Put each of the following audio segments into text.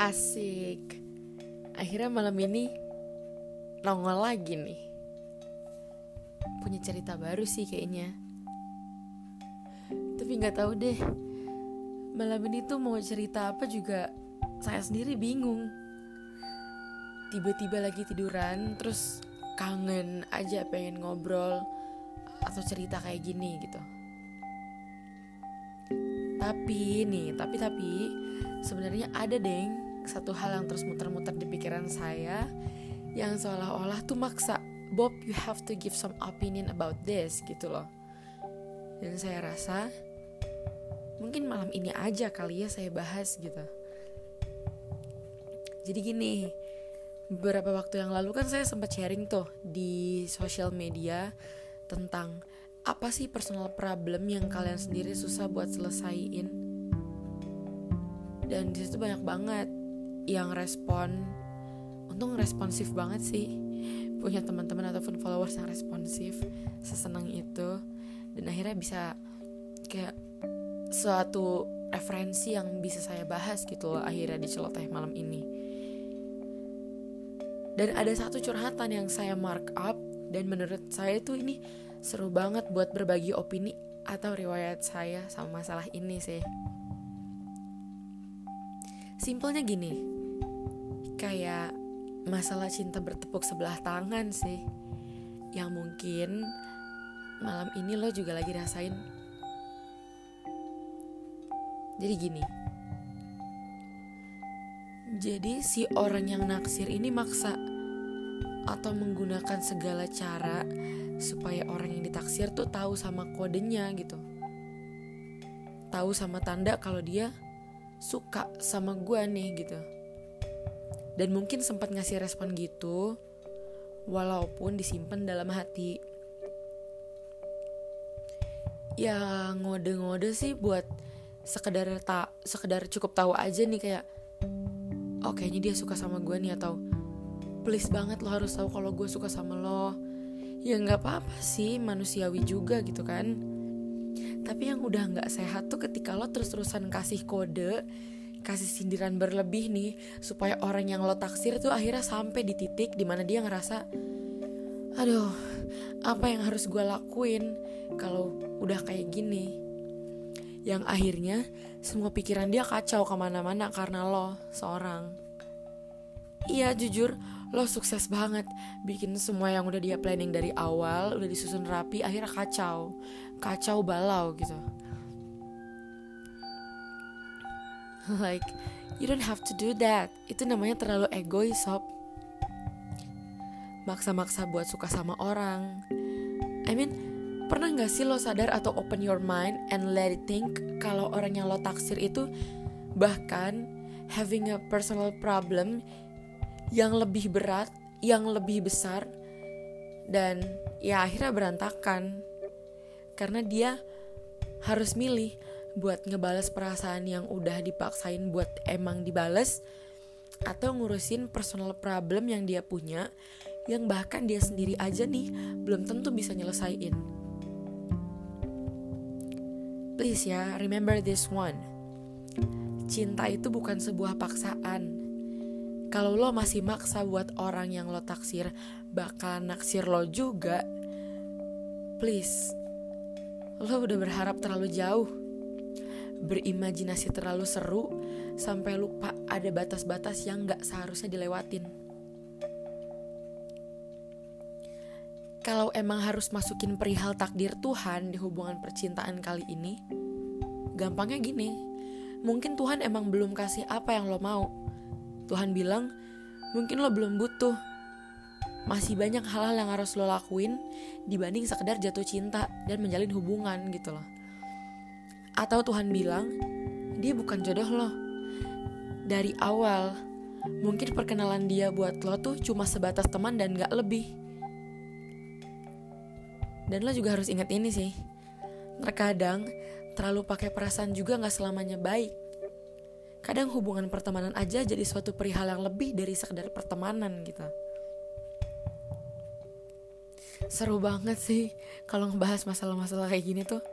Asik. Akhirnya malam ini nongol lagi nih. Punya cerita baru sih kayaknya. Tapi gak tahu deh, malam ini tuh mau cerita apa juga saya sendiri bingung. Tiba-tiba lagi tiduran, terus kangen aja pengen ngobrol atau cerita kayak gini gitu. Tapi sebenarnya ada deng satu hal yang terus muter-muter di pikiran saya, yang seolah-olah tuh maksa, Bob, you have to give some opinion about this gitu loh. Dan saya rasa mungkin malam ini aja kali ya saya bahas gitu. Jadi gini, beberapa waktu yang lalu kan saya sempat sharing tuh di sosial media tentang apa sih personal problem yang kalian sendiri susah buat selesaiin. Dan disitu banyak banget yang respon. Untung responsif banget sih, punya teman-teman ataupun followers yang responsif, sesenang itu. Dan akhirnya bisa kayak suatu referensi yang bisa saya bahas gitu loh, akhirnya di celoteh malam ini. Dan ada satu curhatan yang saya mark up, dan menurut saya itu ini seru banget buat berbagi opini atau riwayat saya sama masalah ini sih. Simpelnya gini, kayak masalah cinta bertepuk sebelah tangan sih, yang mungkin malam ini lo juga lagi rasain. Jadi gini, jadi si orang yang naksir ini maksa atau menggunakan segala cara supaya orang yang ditaksir tuh tahu sama kodenya gitu, tahu sama tanda kalau dia suka sama gue nih gitu. Dan mungkin sempat ngasih respon gitu, walaupun disimpan dalam hati. Ya ngode-ngode sih buat sekedar cukup tahu aja nih, kayak oh kayaknya dia suka sama gue nih, atau please banget lo harus tahu kalau gue suka sama lo. Ya nggak apa-apa sih, manusiawi juga gitu kan. Tapi yang udah nggak sehat tuh ketika lo terus-terusan kasih kode, kasih sindiran berlebih nih, supaya orang yang lo taksir tuh akhirnya sampai di titik dimana dia ngerasa, aduh, apa yang harus gue lakuin kalau udah kayak gini. Yang akhirnya semua pikiran dia kacau kemana-mana karena lo seorang. Iya jujur, lo sukses banget bikin semua yang udah dia planning dari awal, udah disusun rapi, akhirnya kacau balau gitu. Like, you don't have to do that. Itu namanya terlalu egois, sob. Maksa-maksa buat suka sama orang. I mean, pernah gak sih lo sadar atau open your mind and let it think kalau orang yang lo taksir itu bahkan having a personal problem yang lebih berat, yang lebih besar, dan ya akhirnya berantakan karena dia harus milih buat ngebales perasaan yang udah dipaksain buat emang dibales, atau ngurusin personal problem yang dia punya, yang bahkan dia sendiri aja nih belum tentu bisa nyelesain. Please ya, remember this one. Cinta itu bukan sebuah paksaan. Kalau lo masih maksa buat orang yang lo taksir bakal naksir lo juga, please, lo udah berharap terlalu jauh, berimajinasi terlalu seru, sampai lupa ada batas-batas yang gak seharusnya dilewatin. Kalau emang harus masukin perihal takdir Tuhan di hubungan percintaan kali ini, gampangnya gini, mungkin Tuhan emang belum kasih apa yang lo mau. Tuhan bilang, mungkin lo belum butuh. Masih banyak hal-hal yang harus lo lakuin dibanding sekedar jatuh cinta dan menjalin hubungan gitu loh. Atau Tuhan bilang, dia bukan jodoh lo dari awal. Mungkin perkenalan dia buat lo tuh cuma sebatas teman dan gak lebih. Dan lo juga harus ingat ini sih, terkadang terlalu pakai perasaan juga gak selamanya baik. Kadang hubungan pertemanan aja jadi suatu perihal yang lebih dari sekedar pertemanan gitu. Seru banget sih kalau ngebahas masalah-masalah kayak gini tuh.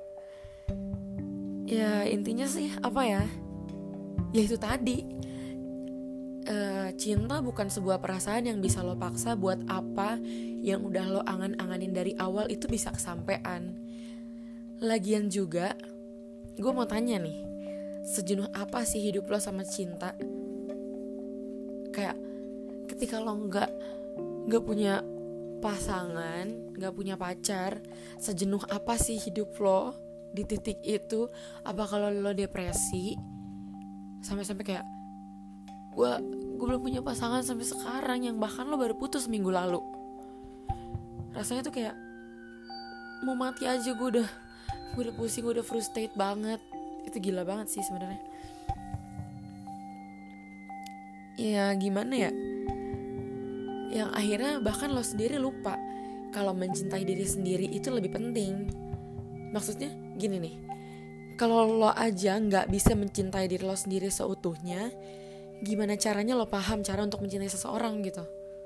Ya intinya sih apa ya? Ya itu tadi, cinta bukan sebuah perasaan yang bisa lo paksa buat apa yang udah lo angan-anganin dari awal itu bisa kesampean. Lagian juga, gue mau tanya nih, sejenuh apa sih hidup lo sama cinta? Kayak ketika lo nggak punya pasangan, nggak punya pacar, sejenuh apa sih hidup lo di titik itu? Apa kalau lo depresi sampai kayak gue belum punya pasangan sampai sekarang, yang bahkan lo baru putus minggu lalu. Rasanya tuh kayak mau mati aja. Gue udah pusing, gue udah frustrate banget. Itu gila banget sih sebenarnya. Ya gimana ya, yang akhirnya bahkan lo sendiri lupa kalau mencintai diri sendiri itu lebih penting. Maksudnya gini nih, kalau lo aja gak bisa mencintai diri lo sendiri seutuhnya, gimana caranya lo paham cara untuk mencintai seseorang gitu?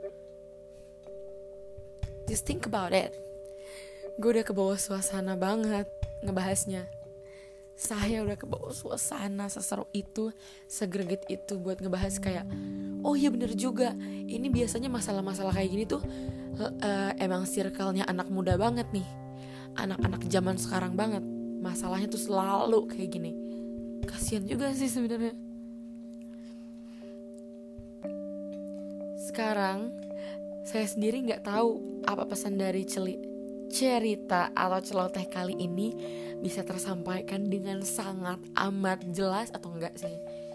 Just think about it. Gue udah kebawa suasana banget ngebahasnya. Saya udah kebawa suasana seseru itu, segreget itu buat ngebahas kayak, oh iya bener juga, ini biasanya masalah-masalah kayak gini tuh emang circle-nya anak muda banget nih, anak-anak zaman sekarang banget. Masalahnya tuh selalu kayak gini. Kasian juga sih sebenarnya. Sekarang saya sendiri nggak tahu apa pesan dari cerita atau celoteh kali ini bisa tersampaikan dengan sangat amat jelas atau enggak sih.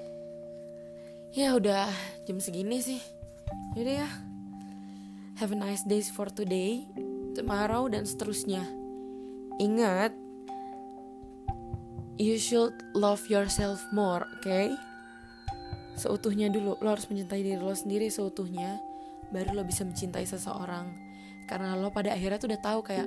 Ya udah jam segini sih. Yaudah ya, have a nice day for today, tomorrow, dan seterusnya. Ingat, you should love yourself more, okay? Seutuhnya dulu. Lo harus mencintai diri lo sendiri seutuhnya, baru lo bisa mencintai seseorang. Karena lo pada akhirnya tuh udah tahu kayak,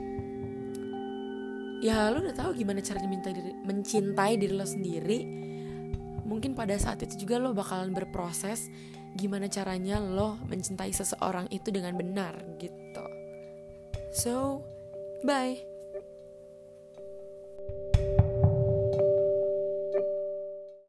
ya lo udah tahu gimana caranya mencintai diri lo sendiri. Mungkin pada saat itu juga lo bakalan berproses gimana caranya lo mencintai seseorang itu dengan benar gitu. So, bye.